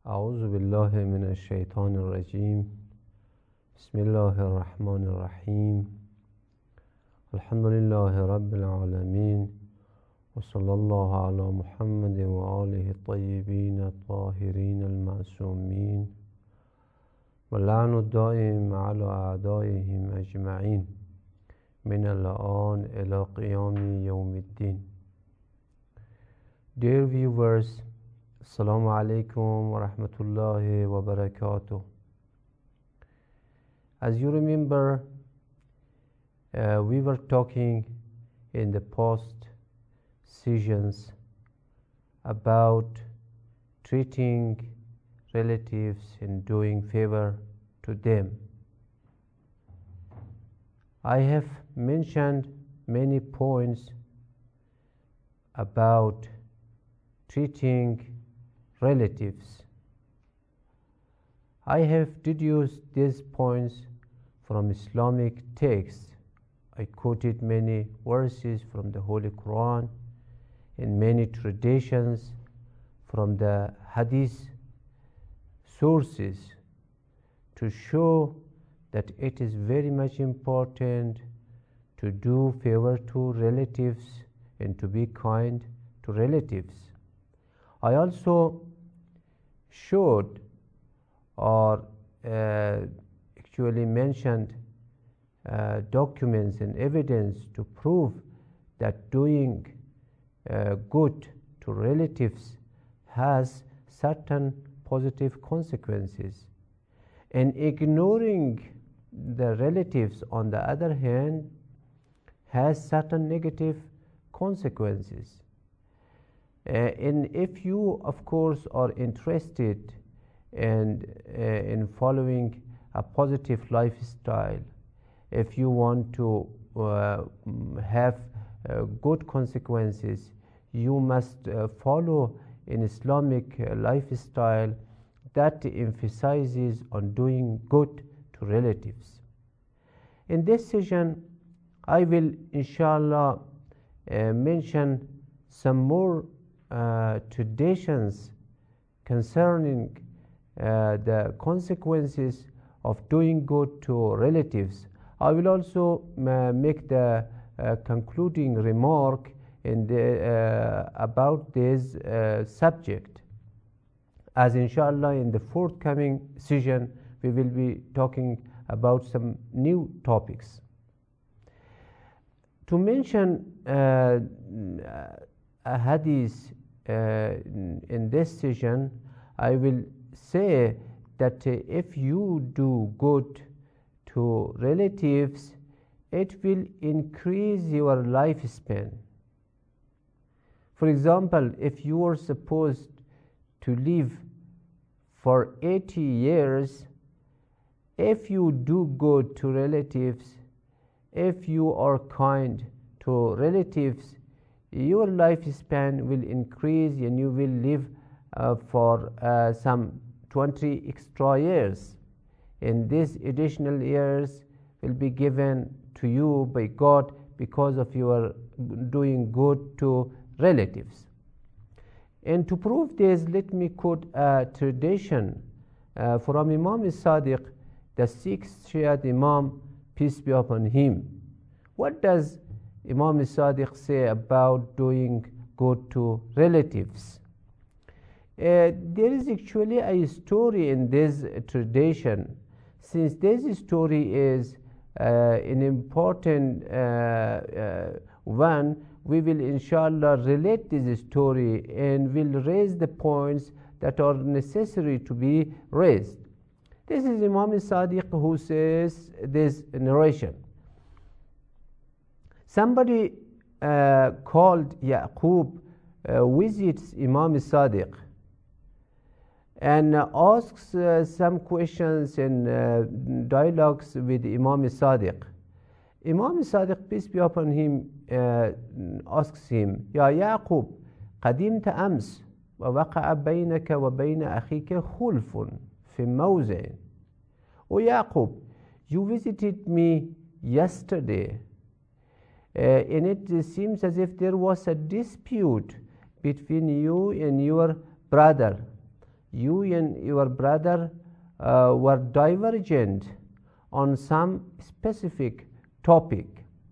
أعوذ بالله من الشيطان الرجيم. بسم الله الرحمن الرحيم. الحمد لله رب العالمين، وصلى الله على محمد وآله الطيبين الطاهرين المعصومين، واللعن الدائم على أعدائهم أجمعين من الآن إلى قيام يوم الدين. Dear viewers, Assalamu alaikum wa rahmatullahi wa barakatuh. As you remember, we were talking in the past sessions about treating relatives and doing favor to them. I have mentioned many points about treating relatives. I have deduced these points from Islamic texts. I quoted many verses from the Holy Quran and many traditions from the Hadith sources to show that it is very much important to do favor to relatives and to be kind to relatives. I also showed or actually mentioned documents and evidence to prove that doing good to relatives has certain positive consequences, and ignoring the relatives on the other hand has certain negative consequences. And if you of course are interested in following a positive lifestyle, if you want to have good consequences, you must follow an Islamic lifestyle that emphasizes on doing good to relatives. In this session I will inshallah mention some more traditions concerning the consequences of doing good to relatives. I will also make the concluding remark about this subject, as inshallah in the forthcoming session we will be talking about some new topics. To mention a hadith in this session, I will say that if you do good to relatives, it will increase your lifespan. For example, if you are supposed to live for 80 years, if you do good to relatives, if you are kind to relatives, your lifespan will increase and you will live for some 20 extra years, and these additional years will be given to you by God because of your doing good to relatives. And to prove this, let me quote a tradition from Imam Sadiq, the sixth Shiite Imam, peace be upon him. What does Imam Sadiq say about doing good to relatives? There is actually a story in this tradition. Since this story is an important one, we will inshallah relate this story and will raise the points that are necessary to be raised. This is Imam Sadiq who says this narration. Somebody called Yaqub visits Imam Sadiq and asks some questions and dialogues with Imam Sadiq. Imam Sadiq, peace be upon him, asks him, Ya Yaqub, قدمت أمس ووقع بينك وبين أخيك خلف في موضع. O Yaqub, you visited me yesterday, and it seems as if there was a dispute between you and your brother. you and your brother were divergent on some specific topic.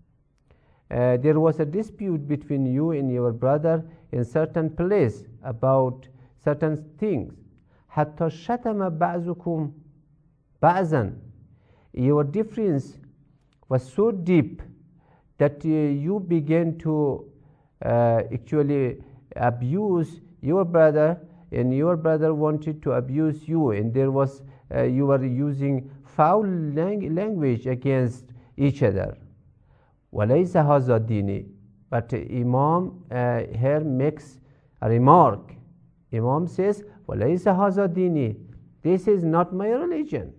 There was a dispute between you and your brother in certain place about certain things. حتى شتم بعضكم بعضا. Your difference was so deep that you began to actually abuse your brother, and your brother wanted to abuse you, and there was you were using foul language against each other. وَلَيْسَ هَذَا دِينِي. But Imam here makes a remark. Imam says, وَلَيْسَ هَذَا دِينِي. This is not my religion.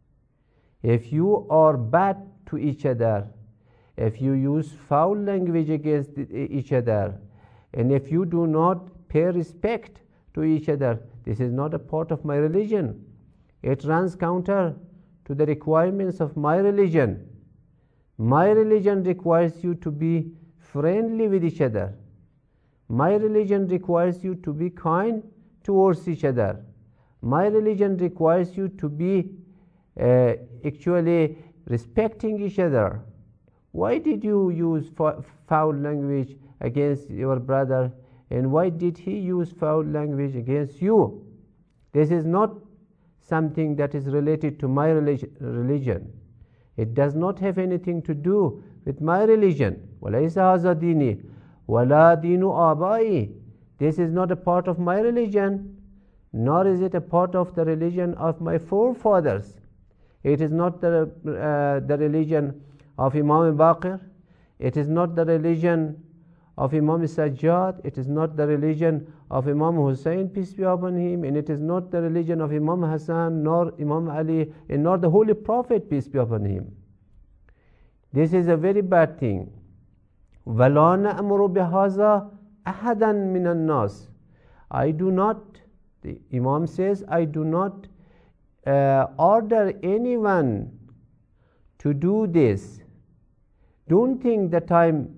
If you are bad to each other, if you use foul language against each other, and if you do not pay respect to each other, this is not a part of my religion. It runs counter to the requirements of my religion. My religion requires you to be friendly with each other. My religion requires you to be kind towards each other. My religion requires you to be actually respecting each other. Why did you use foul language against your brother, and why did he use foul language against you? This is not something that is related to my religion. It does not have anything to do with my religion. وَلَيْسَ هَذَا دِينِي وَلَا دِينُ آبَائِي. This is not a part of my religion, nor is it a part of the religion of my forefathers. It is not the religion of Imam Baqir. It is not the religion of Imam Sajjad. It is not the religion of Imam Hussein, peace be upon him, and it is not the religion of Imam Hassan, nor Imam Ali, and nor the Holy Prophet, peace be upon him. This is a very bad thing. وَلَا نَأْمُرُ بِهَذَا أَحَدًا مِنَ النَّاسِ. I do not, the Imam says, I do not order anyone to do this. Don't think that I'm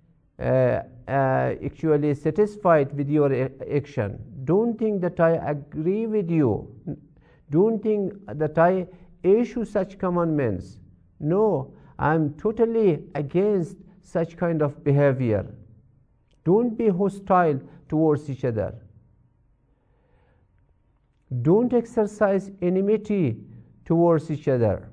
actually satisfied with your action. Don't think that I agree with you. Don't think that I issue such commandments. No, I'm totally against such kind of behavior. Don't be hostile towards each other. Don't exercise enmity towards each other.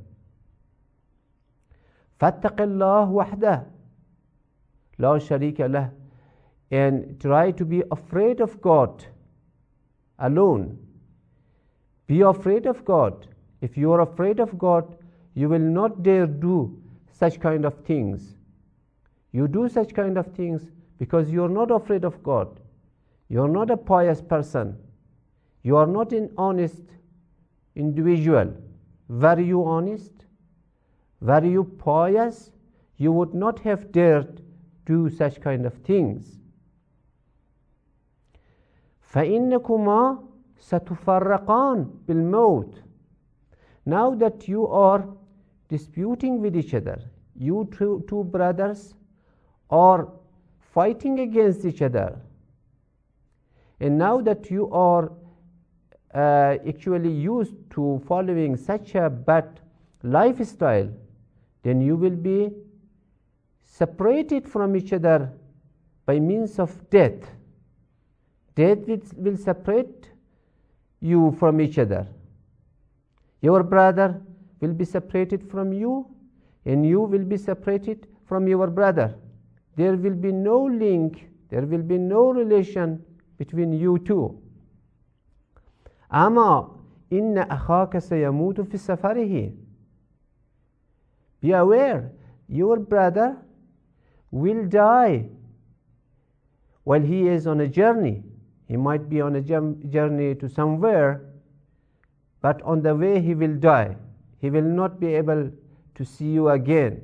فَاتَّقِ اللَّهُ وَحْدَهُ لَا شَرِيكَ لَهُ. And try to be afraid of God alone. Be afraid of God. If you are afraid of God, you will not dare do such kind of things. You do such kind of things because you are not afraid of God. You are not a pious person. You are not an honest individual. Were you honest? Were you pious? You would not have dared do such kind of things. فَإِنَّكُمَا سَتُفَرَّقَانِ بِالْمَوْتِ. Now that you are disputing with each other, you two brothers are fighting against each other, and now that you are actually used to following such a bad lifestyle, then you will be separated from each other by means of death. Death will separate you from each other. Your brother will be separated from you, and you will be separated from your brother. There will be no link, there will be no relation between you two. أَمَا إِنَّ أَخَاكَ سَيَمُوتُ فِي سَفَرِهِ. Be aware, your brother will die while he is on a journey. He might be on a journey to somewhere, but on the way he will die. He will not be able to see you again.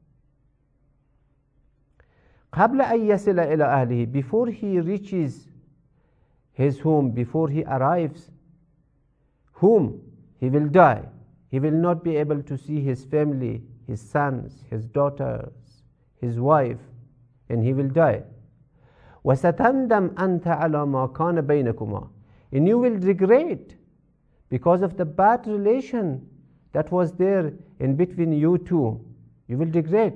قبل أن يصل إلى أهله. Before he reaches his home, before he arrives home, he will die. He will not be able to see his family, his sons, his daughters, his wife, and he will die. وَسَتَنْدَمْ أَنْتَ عَلَى مَا كَانَ بَيْنَكُمَا. And you will regret because of the bad relation that was there in between you two. You will regret.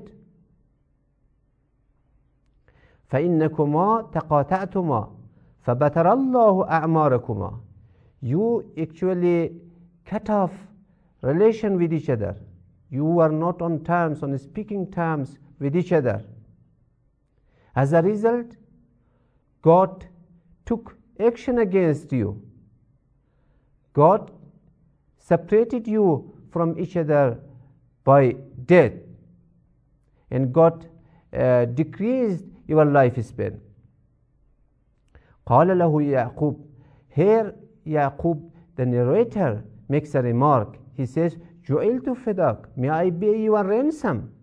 فإنكما تقاطعتما فبتر الله أعماركما. You actually cut off relation with each other. You were not on terms, on speaking terms with each other. As a result, God took action against you. God separated you from each other by death, and God decreased your lifespan. قال له يعقوب. Here Yaqub, the narrator, makes a remark. He says, جعلت فداك, may I be your ransom.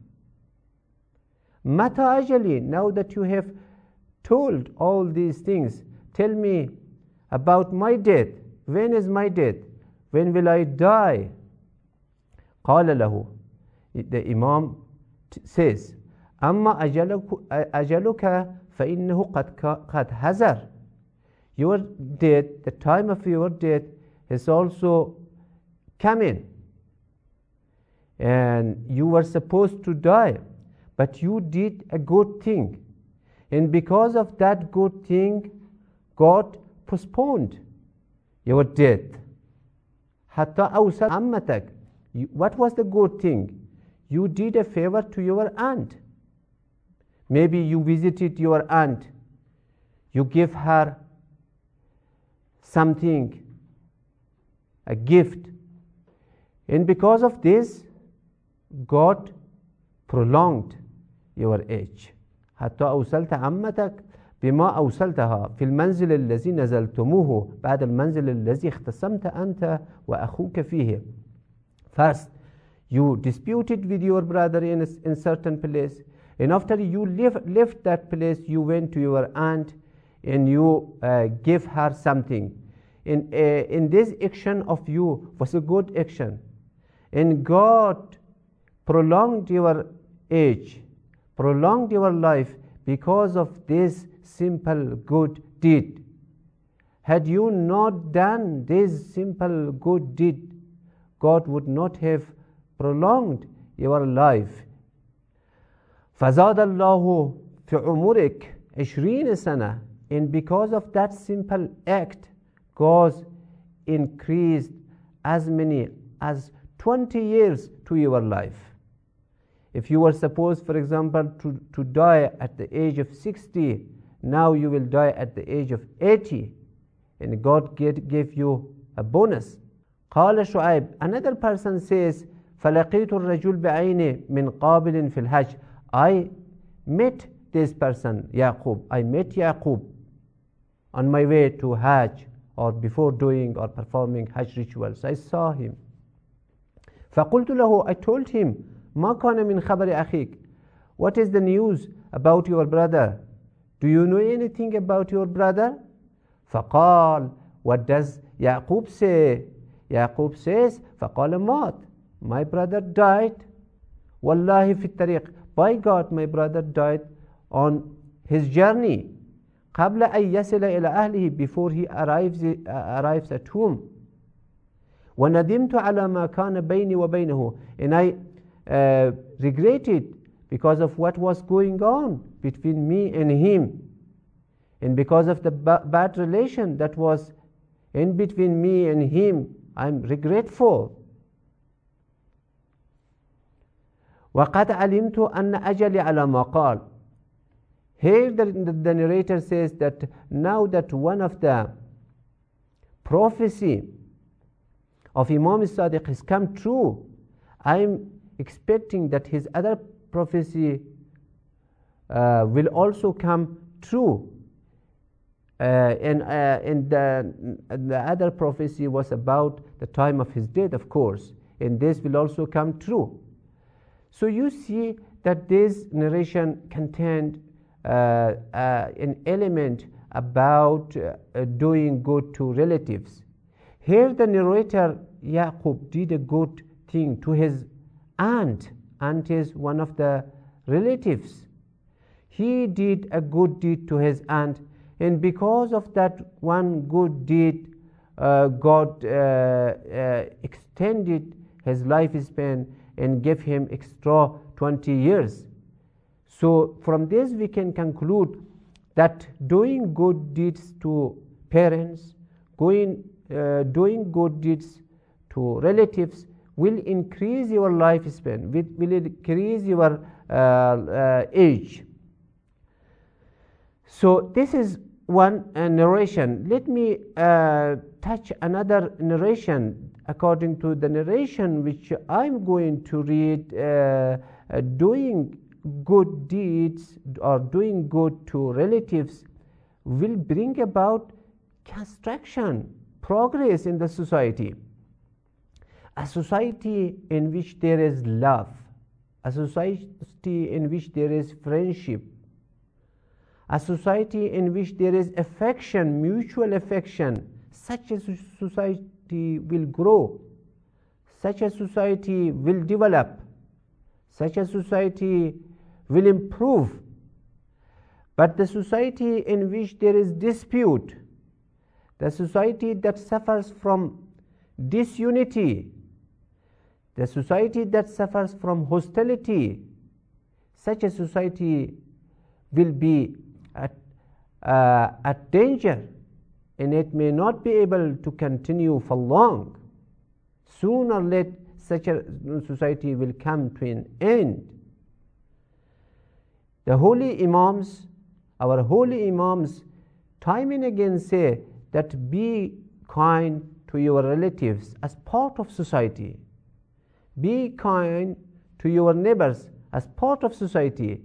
متى أجلي, now that you have told all these things, tell me about my death. When is my death? When will I die? قال له, the Imam says, أما أجلك فإنه قد حضر. Your death, the time of your death is also coming, and you were supposed to die, but you did a good thing, and because of that good thing, God postponed your death. حتى أوصل عمتك. What was the good thing? You did a favor to your aunt. Maybe you visited your aunt. You gave her something, a gift. And because of this, God prolonged your age. حتى أوصلت عمتك بما أوصلتها في المنزل الذي نزلتموه بعد المنزل الذي اختصمت أنت وأخوك فيه. First, you disputed with your brother in certain place, and after you left that place, you went to your aunt and you gave her something. In this action of you was a good action, and God prolonged your age, prolonged your life because of this simple good deed. Had you not done this simple good deed, God would not have prolonged your life. فزاد الله في عمرك 20 سنة. And because of that simple act, God increased as many as 20 years to your life. If you were supposed, for example, to die at the age of 60, now you will die at the age of 80, and God gave you a bonus. قال شعيب, another person says, فلقيت الرجل بعينه من قابل في الحج. I met this person, Yaqub. I met Yaqub on my way to Hajj, or before doing or performing Hajj rituals. I saw him. فقلت له, I told him, ما كان من خبر أخيك. What is the news about your brother? Do you know anything about your brother? فقال, what does Yaqub say? Yaqub says, فقال مات. My brother died. والله في الطريق. By God, my brother died on his journey. قبل أن يصل إلى أهله, before he arrives at home. وندمت على ما كان بيني وبينه. And I regretted because of what was going on between me and him, and because of the bad relation that was in between me and him. I'm regretful. وقد علمت أن أجلي على ما قال. Here the narrator says that now that one of the prophecy of Imam Sadiq has come true, I'm expecting that his other prophecy will also come true. And the other prophecy was about the time of his death, of course, and this will also come true. So you see that this narration contained an element about doing good to relatives. Here the narrator Yaqub did a good thing to his aunt. Aunt is one of the relatives. He did a good deed to his aunt, and because of that one good deed, God extended his lifespan and gave him extra 20 years. So from this we can conclude that doing good deeds to parents, doing good deeds to relatives will increase your lifespan, will increase your age. So this is one narration. Let me touch another narration. According to the narration which I'm going to read, doing good deeds or doing good to relatives will bring about construction, progress in the society. A society in which there is love, a society in which there is friendship, a society in which there is affection, mutual affection, such a society will grow, such a society will develop, such a society will improve. But the society in which there is dispute, the society that suffers from disunity, the society that suffers from hostility, such a society will be at danger, and it may not be able to continue for long. Sooner or later, such a society will come to an end. The holy Imams, our holy Imams, time and again say that be kind to your relatives as part of society. Be kind to your neighbors as part of society.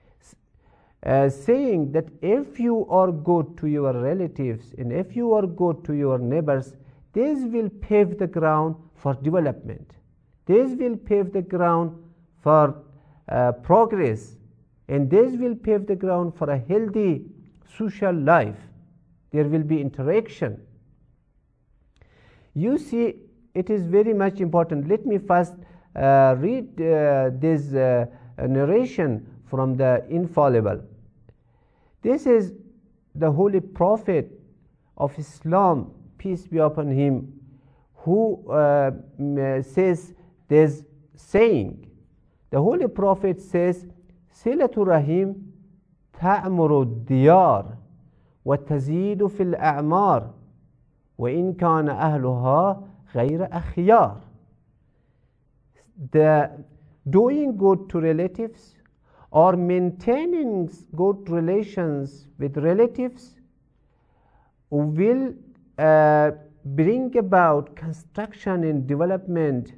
Saying that if you are good to your relatives and if you are good to your neighbors, this will pave the ground for development. This will pave the ground for progress, and this will pave the ground for a healthy social life. There will be interaction. You see, it is very much important. Let me first read this narration from the Infallible. This is the Holy Prophet of Islam, peace be upon him, who says this saying. The Holy Prophet says, Silatu Rahim ta'muru diyar wa tazidu fil a'mar wa in kana ahluha ghayra akhyar. The doing good to relatives or maintaining good relations with relatives will bring about construction and development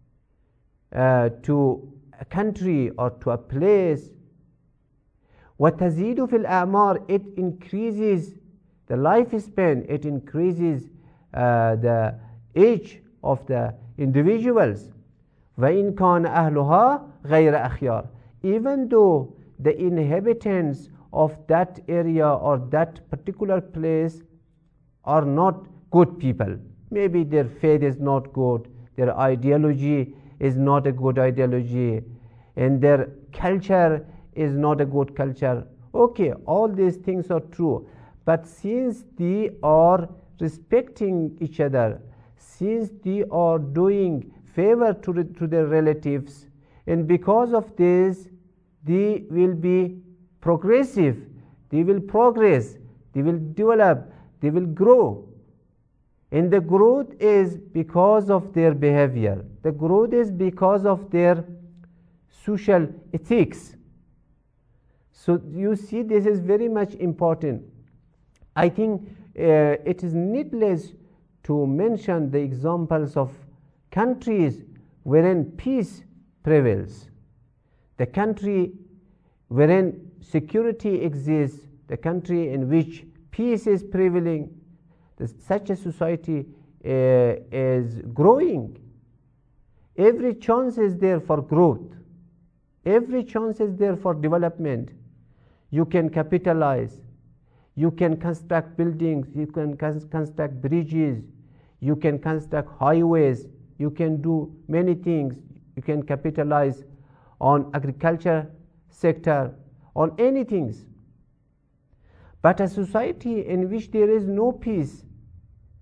to a country or to a place. وَتَزِيدُ فِي الْأَعْمَارِ, it increases the lifespan, it increases the age of the individuals. وَإِنْ كَانَ أَهْلُهَا غَيْرَ أَخْيَارٍ, even though the inhabitants of that area or that particular place are not good people. Maybe their faith is not good, their ideology is not a good ideology, and their culture is not a good culture. Okay, all these things are true. But since they are respecting each other, since they are doing favor to their relatives, and because of this, they will be progressive, they will progress, they will develop, they will grow. And the growth is because of their behavior. The growth is because of their social ethics. So you see, this is very much important. I think it is needless to mention the examples of countries wherein peace prevails. The country wherein security exists, the country in which peace is prevailing, such a society is growing. Every chance is there for growth. Every chance is there for development. You can capitalize. You can construct buildings. You can construct bridges. You can construct highways. You can do many things. You can capitalize on agriculture sector, on anything. But a society in which there is no peace,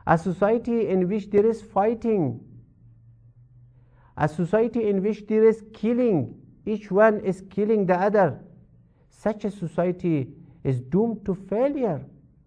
a society in which there is fighting, a society in which there is killing, each one is killing the other, such a society is doomed to failure.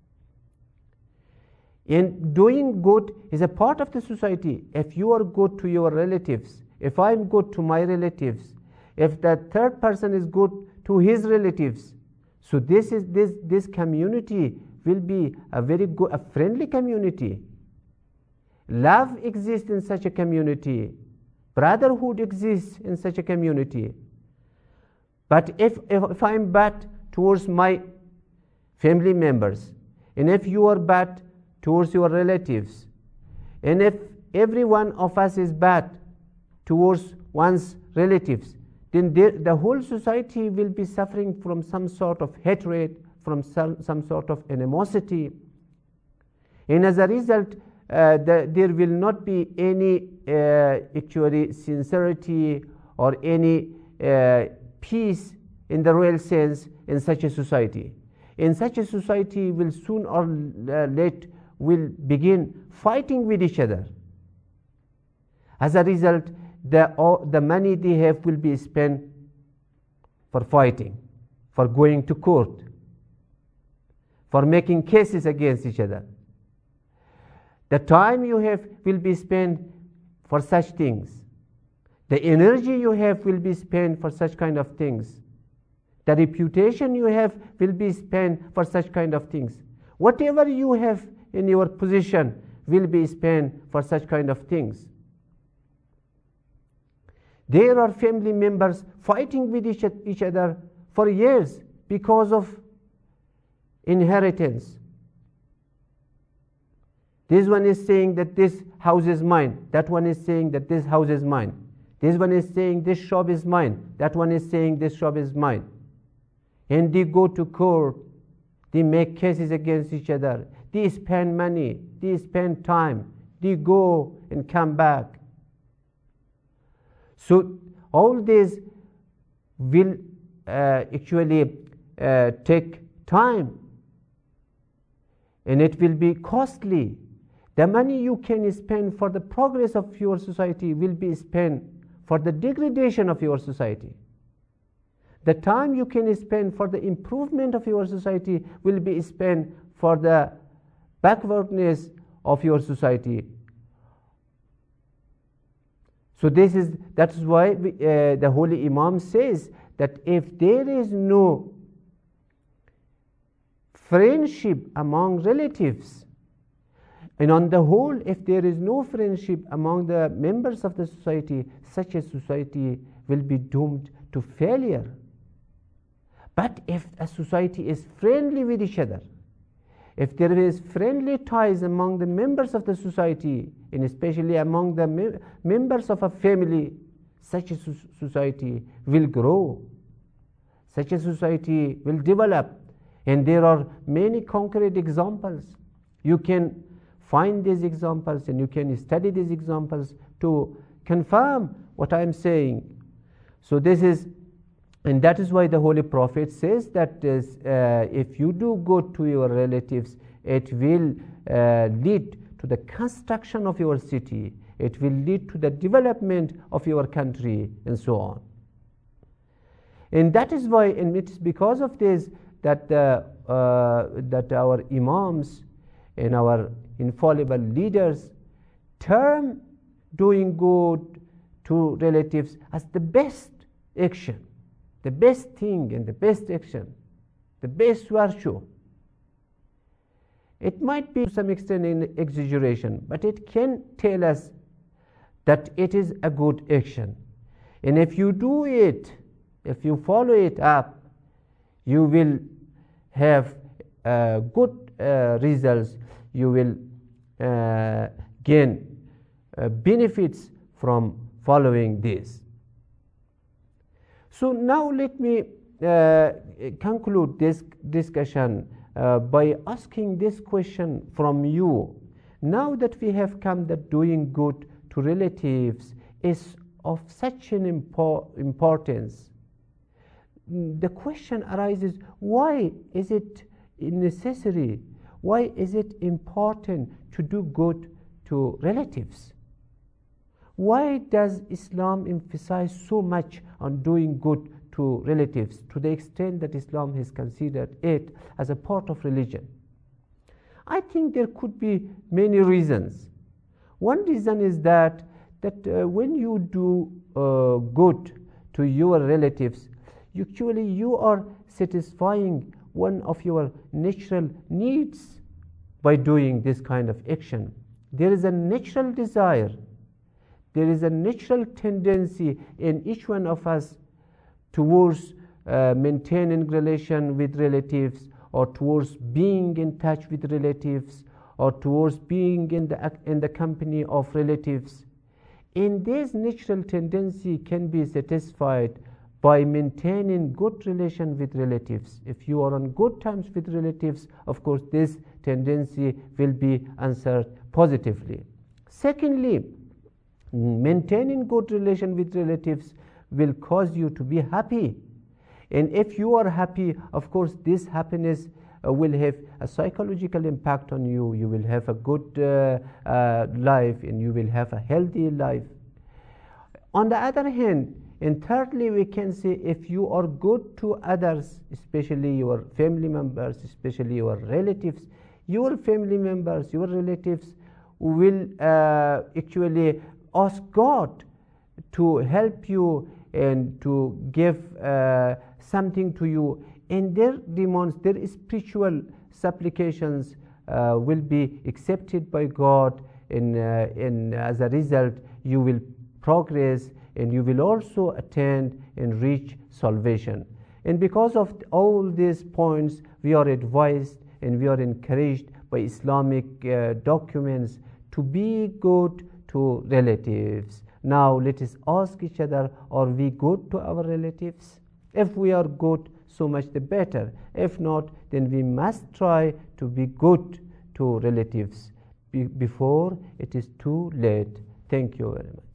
And doing good is a part of the society. If you are good to your relatives, if I am good to my relatives, if the third person is good to his relatives, so this community will be a very good, a friendly community. Love exists in such a community. Brotherhood exists in such a community. But if I am bad towards my family members, and if you are bad towards your relatives, and if every one of us is bad towards one's relatives, then the whole society will be suffering from some sort of hatred, from some sort of animosity. And as a result, there will not be any actually sincerity or any peace in the real sense in such a society. In such a society will soon or late will begin fighting with each other. As a result, the money they have will be spent for fighting, for going to court, for making cases against each other. The time you have will be spent for such things. The energy you have will be spent for such kind of things. The reputation you have will be spent for such kind of things. Whatever you have in your position will be spent for such kind of things. There are family members fighting with each other for years because of inheritance. This one is saying that this house is mine. That one is saying that this house is mine. This one is saying this shop is mine. That one is saying this shop is mine. And they go to court. They make cases against each other. They spend money. They spend time. They go and come back. So all this will actually take time, and it will be costly. The money you can spend for the progress of your society will be spent for the degradation of your society. The time you can spend for the improvement of your society will be spent for the backwardness of your society. So that is why the Holy Imam says that if there is no friendship among relatives, and on the whole, if there is no friendship among the members of the society, such a society will be doomed to failure. But if a society is friendly with each other, if there is friendly ties among the members of the society, and especially among the members of a family, such a society will grow. Such a society will develop. And there are many concrete examples. You can find these examples and you can study these examples to confirm what I am saying. So and that is why the Holy Prophet says that if you do good to your relatives, it will lead to the construction of your city, it will lead to the development of your country, and so on. And that is why, and it is because of this that that our imams and our infallible leaders term doing good to relatives as the best action, the best thing and the best action, the best virtue. It might be to some extent an exaggeration, but it can tell us that it is a good action. And if you do it, if you follow it up, you will have good results. You will gain benefits from following this. So now let me conclude this discussion by asking this question from you. Now that we have come that doing good to relatives is of such an importance, the question arises, why is it necessary? Why is it important to do good to relatives? Why does Islam emphasize so much on doing good to relatives, to the extent that Islam has considered it as a part of religion? I think there could be many reasons. One reason is that when you do good to your relatives, actually you are satisfying one of your natural needs by doing this kind of action. There is a natural desire, there is a natural tendency in each one of us towards maintaining relation with relatives, or towards being in touch with relatives, or towards being in the company of relatives. And this natural tendency can be satisfied by maintaining good relation with relatives. If you are on good terms with relatives, of course this tendency will be answered positively. Secondly, maintaining good relation with relatives will cause you to be happy. And if you are happy, of course this happiness will have a psychological impact on you. You will have a good life, and you will have a healthy life. On the other hand, and thirdly, we can say if you are good to others, especially your family members, especially your relatives, your family members, your relatives will actually ask God to help you and to give something to you, and their demands, their spiritual supplications will be accepted by God, and as a result you will progress, and you will also attain and reach salvation. And because of all these points, we are advised and we are encouraged by Islamic documents to be good to relatives. Now let us ask each other, are we good to our relatives? If we are good, so much the better. If not, then we must try to be good to relatives before it is too late. Thank you very much.